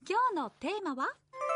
今日のテーマは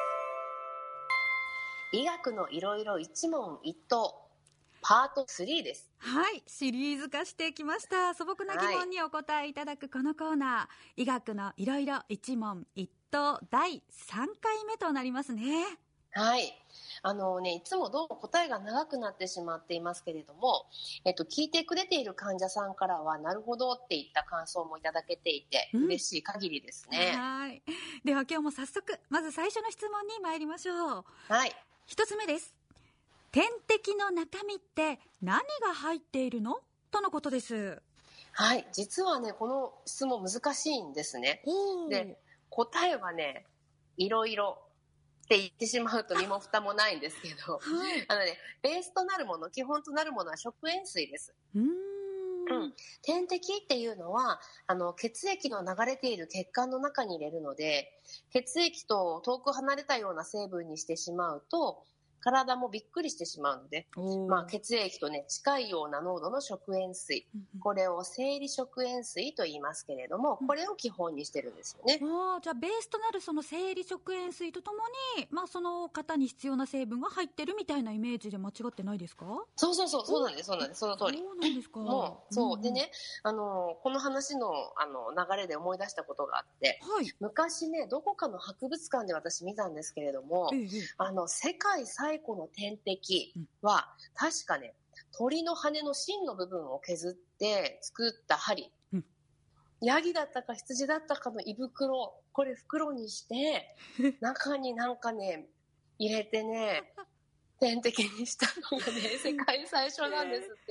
医学のいろいろ一問一答パート3です。 はい、シリーズ化してきました。素朴な疑問にお答えいただくこのコーナー、医学のいろいろ一問一答第3回目となりますね。 はい。いつもどうも答えが長くなってしまっていますけれども、聞いてくれている患者さんからはなるほどっていった感想もいただけていて、嬉しい限りですね。 はい。では今日も早速、まず最初の質問に参りましょう。 はい。 一つ目です。点滴の中身って何が入っているのとのことです。 はい。実はね、この質問難しいんですね。で、答えはね、いろいろって言ってしまうと身も蓋もないんですけど、 はい、 ベースとなるもの、基本となるものは食塩水です。点滴っていうのは血液の流れている血管の中に入れるので、血液と遠く離れたような成分にしてしまうと体もびっくりしてしまうので、血液とね近いような濃度の食塩水、これを生理食塩水と言いますけれども、これを基本にしてるんですよね。 じゃあベースとなるその生理食塩水とともに、その方に必要な成分が入ってるみたいなイメージで間違ってないですか？ そうなんです、その通り。そうなんですか。そうでね、この話の流れで思い出したことがあって、 はい、 昔ねどこかの博物館で私見たんですけれども、世界最古の点滴は、確かね鳥の羽の芯の部分を削って作った針、ヤギだったか羊だったかの胃袋、これ袋にして中になんかね入れてね点滴にしたのがね世界最初なんですって。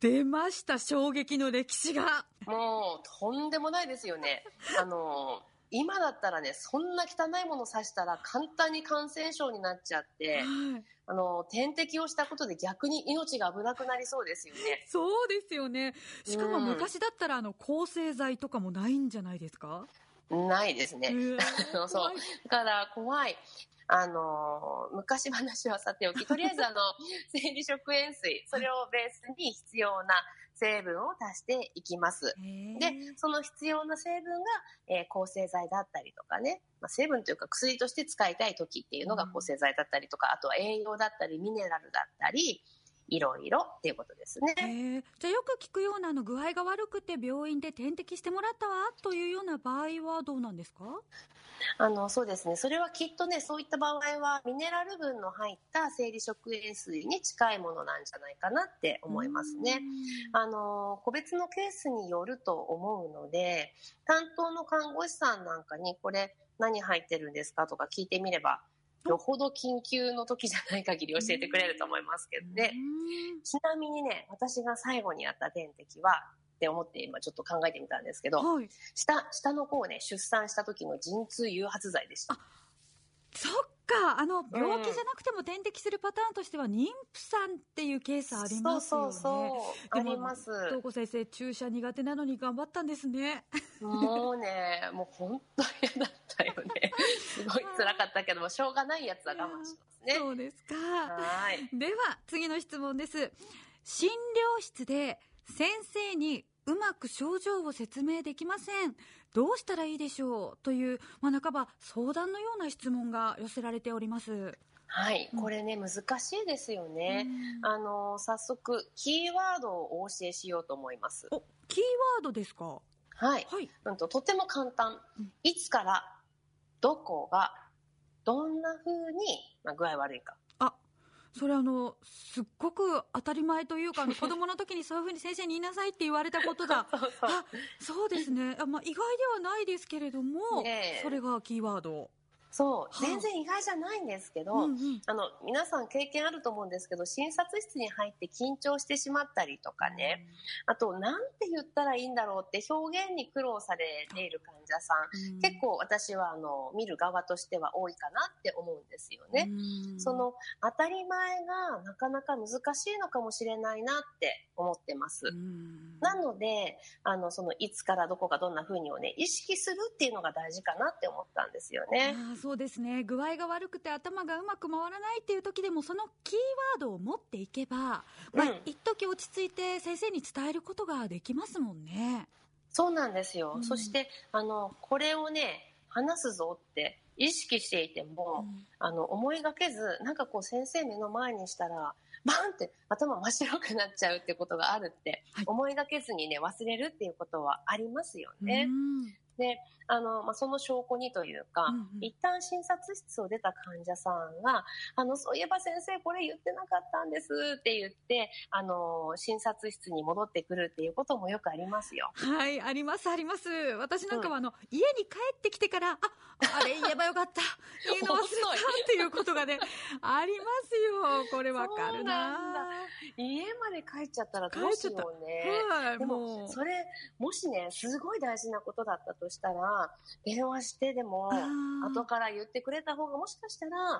出ました、衝撃の歴史が。 もうとんでもないですよね。今だったらねそんな汚いものを刺したら簡単に感染症になっちゃって、点滴をしたことで逆に命が危なくなりそうですよね。 そうですよね。しかも昔だったら抗生剤とかもないんじゃないですか？ ないですね。そうだから怖い。昔話はさておき、とりあえず生理食塩水、それをベースに必要な成分を足していきます。でその必要な成分が、抗生剤だったりとかね、成分というか薬として使いたい時っていうのが抗生剤だったりとか、あとは栄養だったりミネラルだったりいろいろっていうことですね。 じゃあよく聞くような具合が悪くて病院で点滴してもらったわというような場合はどうなんですか？ そうですね、それはきっとねそういった場合はミネラル分の入った生理食塩水に近いものなんじゃないかなって思いますね。個別のケースによると思うので、担当の看護師さんなんかにこれ何入ってるんですかとか聞いてみれば、よほど緊急の時じゃない限り教えてくれると思いますけどね。ちなみにね、私が最後にやった点滴はって思って今ちょっと考えてみたんですけど、下の子をね出産した時の陣痛誘発剤でした。 そっか、病気じゃなくても点滴するパターンとしては妊婦さんっていうケースありますよね。 そうあります。 東子先生注射苦手なのに頑張ったんですね。 もう本当に嫌だったよね。すごい辛かったけどもしょうがないやつは我慢しますね。 そうですか。 はい。 では次の質問です。診療室で先生にうまく症状を説明できません、どうしたらいいでしょうという、半ば相談のような質問が寄せられております。 はい、これね難しいですよね。早速キーワードをお教えしようと思います。 キーワードですか？ はい、とても簡単。いつからどこがどんな風に、具合悪いか。 それすっごく当たり前というか子供の時にそういう風に先生に言いなさいって言われたことだ。そうですね。意外ではないですけれども、それがキーワード。 全然意外じゃないんですけど、皆さん経験あると思うんですけど、診察室に入って緊張してしまったりとかね、あとなんて言ったらいいんだろうって表現に苦労されている患者さん、結構私は見る側としては多いかなって思うんですよね。その当たり前がなかなか難しいのかもしれないなって思ってます。なのでそのいつからどこがどんな風にをね意識するっていうのが大事かなって思ったんですよね。 そうですね。具合が悪くて頭がうまく回らないっていう時でもそのキーワードを持っていけば、一時落ち着いて先生に伝えることができますもんね。 そうなんですよ。そしてこれをね話すぞって意識していても、思いがけずなんかこう先生目の前にしたらバンって頭真っ白くなっちゃうってことがあるって、思いがけずにね忘れるっていうことはありますよね。でその証拠にというか、一旦診察室を出た患者さんがそういえば先生これ言ってなかったんですって言って診察室に戻ってくるっていうこともよくありますよ。 はい、ありますあります。私なんかは家に帰ってきてからあれ言えばよかった言うの忘れたっていうことがねありますよ。これわかるな。 家まで帰っちゃったらどうしようね。でもそれもしねすごい大事なことだったとしたら電話してでも後から言ってくれた方がもしかしたら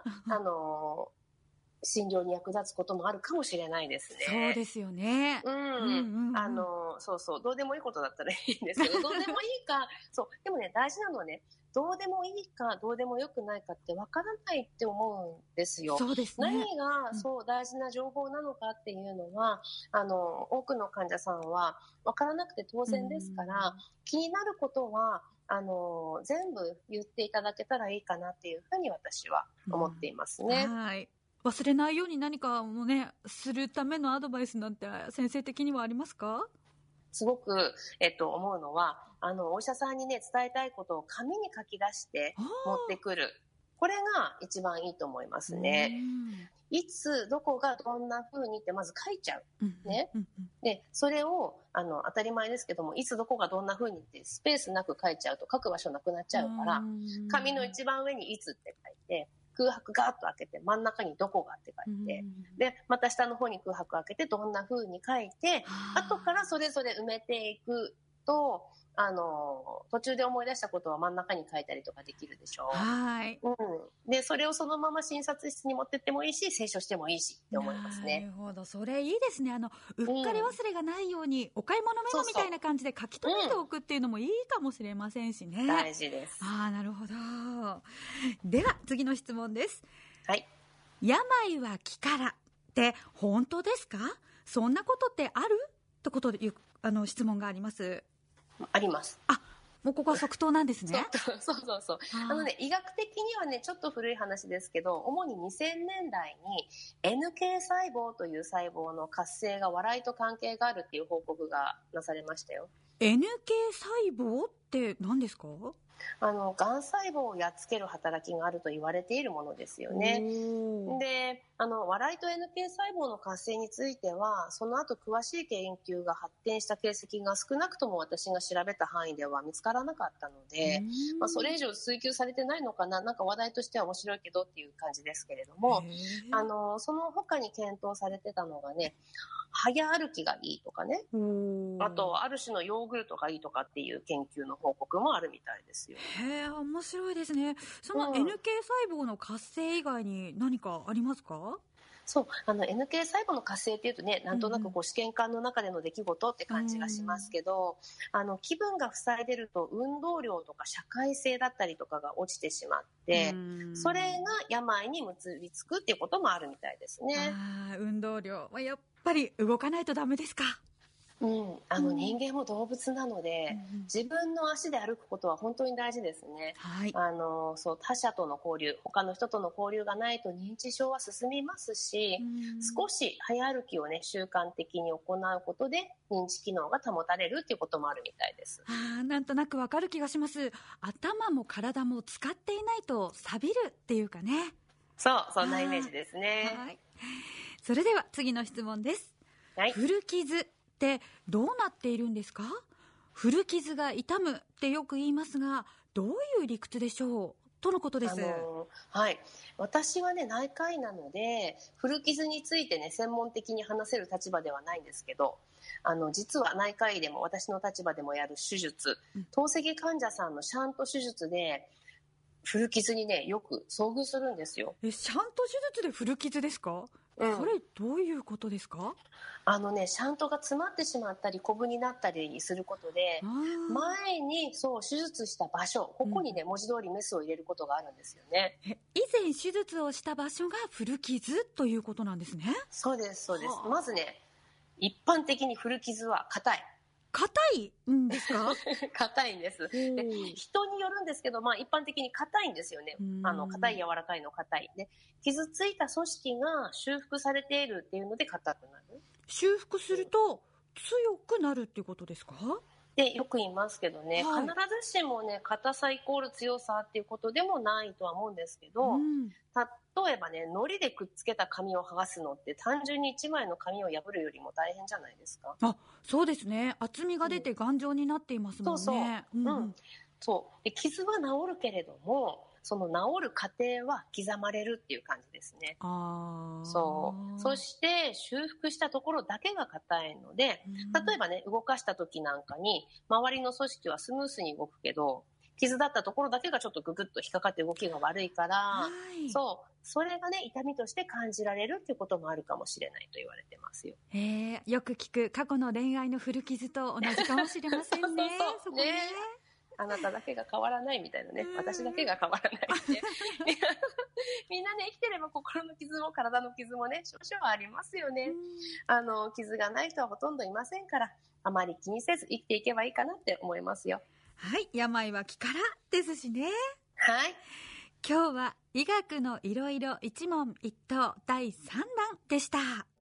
診療に役立つこともあるかもしれないですね。 そうですよね。 そうそう、どうでもいいことだったらいいんですけどどうでもいいかそうでもね大事なのはねどうでもいいかどうでもよくないかってわからないって思うんですよ。 そうですね。 何がそう大事な情報なのかっていうのは多くの患者さんはわからなくて当然ですから、気になることは全部言っていただけたらいいかなっていうふうに私は思っていますね。 はい。忘れないように何かもねするためのアドバイスなんて先生的にはありますか？ すごく、思うのはお医者さんにね伝えたいことを紙に書き出して持ってくる、これが一番いいと思いますね。いつどこがどんな風にってまず書いちゃう、ね。でそれを当たり前ですけどもいつどこがどんな風にってスペースなく書いちゃうと書く場所なくなっちゃうから紙の一番上にいつって書いて空白ガーッと開けて真ん中にどこがって書いて、でまた下の方に空白開けてどんな風に書いて後からそれぞれ埋めていくと途中で思い出したことは真ん中に書いたりとかできるでしょう。 はい、 でそれをそのまま診察室に持ってってもいいし清書してもいいしって思いますね。 なるほど、それいいですね。うっかり忘れがないように、お買い物メモみたいな感じで書き留めておくっていうのもいいかもしれませんしね。 大事です。 なるほど。では次の質問です。 はい。 病は気からって本当ですか？そんなことってあるってことで質問があります。 あります。 もうここは即答なんですね。 そう医学的にはねちょっと古い話ですけど主に2000年代に NK 細胞という細胞の活性が笑いと関係があるっていう報告がなされましたよ。 NK 細胞って何ですか？ がん細胞をやっつける働きがあると言われているものですよね。で笑いと NK 細胞の活性についてはその後詳しい研究が発展した形跡が少なくとも私が調べた範囲では見つからなかったので、それ以上追求されてないのかな、なんか話題としては面白いけどっていう感じですけれども、その他に検討されてたのがね早歩きがいいとかね、あとある種のヨーグルトがいいとかっていう研究の報告もあるみたいですよ。 へー、面白いですね。その NK 細胞の活性以外に何かありますか？ そう、NK 細胞の活性っていうとねなんとなく試験管の中での出来事って感じがしますけど、気分が塞いでると運動量とか社会性だったりとかが落ちてしまってそれが病に結びつくっていうこともあるみたいですね。 運動量はやっぱり動かないとダメですか？ 人間も動物なので、自分の足で歩くことは本当に大事ですね。そう他者との交流他の人との交流がないと認知症は進みますし、少し早歩きをね習慣的に行うことで認知機能が保たれるっていうこともあるみたいです。 なんとなくわかる気がします。頭も体も使っていないと錆びるっていうかね。 そんなイメージですね。 それでは次の質問です。古傷ってどうなっているんですか？古傷が痛むってよく言いますがどういう理屈でしょうとのことです。 私はね内科医なので古傷についてね専門的に話せる立場ではないんですけど実は内科医でも私の立場でもやる手術、透析患者さんのシャント手術で古傷にねよく遭遇するんですよ。 シャント手術で古傷ですか？それどういうことですか？ シャントが詰まってしまったりコブになったりすることで前に手術した場所ここにね文字通りメスを入れることがあるんですよね。 以前手術をした場所が古傷ということなんですね。 そうですまずね一般的に古傷は硬い。 硬いんですか？ 硬いんです。で、人によるんですけど、一般的に硬いんですよね。硬い柔らかいの硬い。で、傷ついた組織が修復されているっていうので硬くなる。 修復すると強くなるっていうことですか？ でよく言いますけどね、 はい、 必ずしもね硬さイコール強さっていうことでもないとは思うんですけど、例えばね糊でくっつけた紙を剥がすのって単純に1枚の紙を破るよりも大変じゃないですか。 あ、そうですね。厚みが出て頑丈になっていますもんね。 そうで傷は治るけれども、その治る過程は刻まれるっていう感じですね。そして修復したところだけが硬いので、例えばね動かした時なんかに周りの組織はスムースに動くけど、傷だったところだけがちょっとググッと引っかかって動きが悪いから、それがね痛みとして感じられるっていうこともあるかもしれないと言われてますよ。 よく聞く過去の恋愛の古傷と同じかもしれませんね。そこね。 あなただけが変わらないみたいなね、私だけが変わらないってみんなね生きてれば心の傷も体の傷もね少々ありますよね。傷がない人はほとんどいませんから、あまり気にせず生きていけばいいかなって思いますよ。 はい、病は気からですしね。 はい、 今日は医学のいろいろ一問一答第3弾でした。